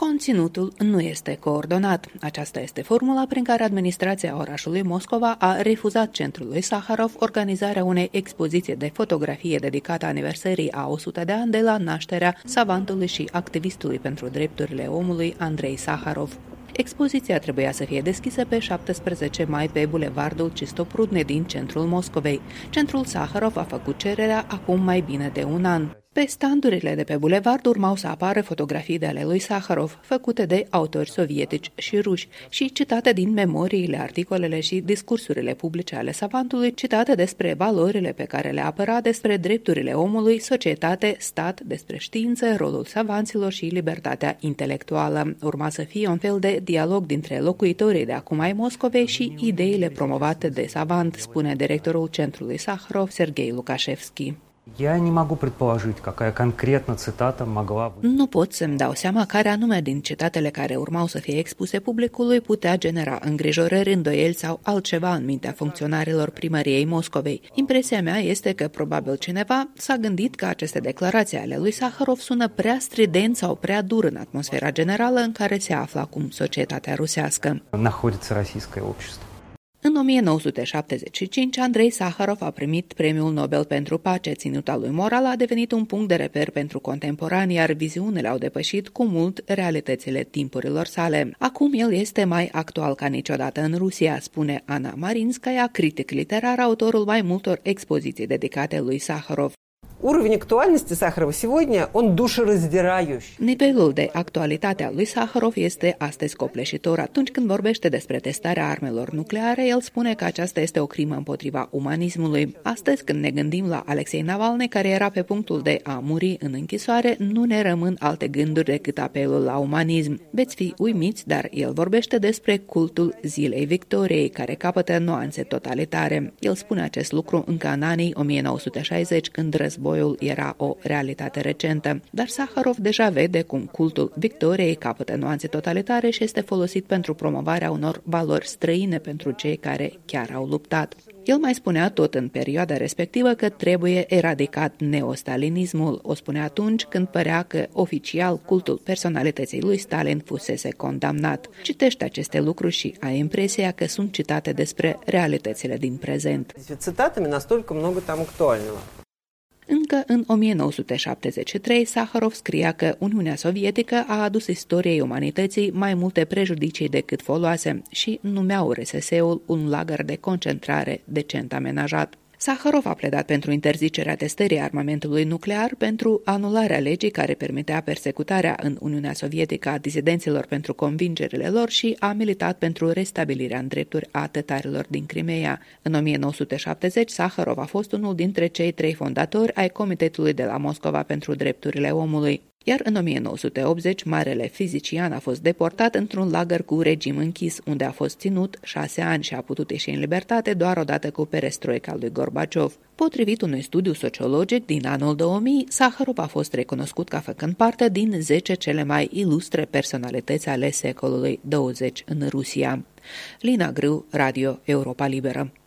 Conținutul nu este coordonat. Aceasta este formula prin care administrația orașului Moscova a refuzat centrului Saharov organizarea unei expoziții de fotografie dedicată aniversării a 100 de ani de la nașterea savantului și activistului pentru drepturile omului Andrei Saharov. Expoziția trebuia să fie deschisă pe 17 mai pe bulevardul Cistoprudne din centrul Moscovei. Centrul Saharov a făcut cererea acum mai bine de un an. Pe standurile de pe bulevard urmau să apară fotografii de ale lui Saharov, făcute de autori sovietici și ruși și citate din memoriile, articolele și discursurile publice ale savantului, citate despre valorile pe care le apăra, despre drepturile omului, societate, stat, despre știință, rolul savanților și libertatea intelectuală. Urma să fie un fel de dialog dintre locuitorii de acum ai Moscovei și ideile promovate de savant, spune directorul centrului Saharov, Sergei Lukashevski. Nu pot să-mi dau seama care anume din citatele care urmau să fie expuse publicului putea genera îngrijorări, îndoieli sau altceva în mintea funcționarilor primăriei Moscovei. Impresia mea este că probabil cineva s-a gândit că aceste declarații ale lui Saharov sună prea strident sau prea dur în atmosfera generală în care se află acum societatea rusească. În 1975, Andrei Saharov a primit Premiul Nobel pentru Pace. Ținuta lui moral a devenit un punct de reper pentru contemporani, iar viziunile au depășit cu mult realitățile timpurilor sale. Acum el este mai actual ca niciodată în Rusia, spune Ana Marinskaya, critic literar, autorul mai multor expoziții dedicate lui Saharov. Уровень актуальности Сахарова сегодня, он душераздирающий. Nivelul de actualitate al lui Saharov este astăzi copleșitor. Atunci când vorbește despre testarea armelor nucleare, el spune că aceasta este o crimă împotriva umanismului. Astăzi, când ne gândim la Alexei Navalny, care era pe punctul de a muri în închisoare, nu ne rămân alte gânduri decât apelul la umanism. Veți fi uimiți, dar el vorbește despre cultul Zilei Victoriei, care capătă nuanțe totalitare. El spune acest lucru încă în anii 1960, când războiul era o realitate recentă, dar Saharov deja vede cum cultul victoriei capătă nuanțe totalitare și este folosit pentru promovarea unor valori străine pentru cei care chiar au luptat. El mai spunea tot în perioada respectivă că trebuie eradicat neostalinismul. O spunea atunci când părea că oficial cultul personalității lui Stalin fusese condamnat. Citește aceste lucruri și ai impresia că sunt citate despre realitățile din prezent. Цитатами настолько много там актуального. Încă în 1973, Saharov scria că Uniunea Sovietică a adus istoriei umanității mai multe prejudicii decât foloase și numeau RSS-ul un lagăr de concentrare decent amenajat. Saharov a pledat pentru interzicerea testării armamentului nuclear, pentru anularea legii care permitea persecutarea în Uniunea Sovietică a dizidenților pentru convingerile lor și a militat pentru restabilirea în drepturi a tătarilor din Crimea. În 1970, Saharov a fost unul dintre cei 3 fondatori ai Comitetului de la Moscova pentru Drepturile Omului. Iar în 1980, marele fizician a fost deportat într-un lagăr cu regim închis, unde a fost ținut 6 ani și a putut ieși în libertate doar odată cu perestroica lui Gorbaciov. Potrivit unui studiu sociologic din anul 2000, Saharov a fost recunoscut ca făcând parte din 10 cele mai ilustre personalități ale secolului 20 în Rusia. Lina Grâu, Radio Europa Liberă.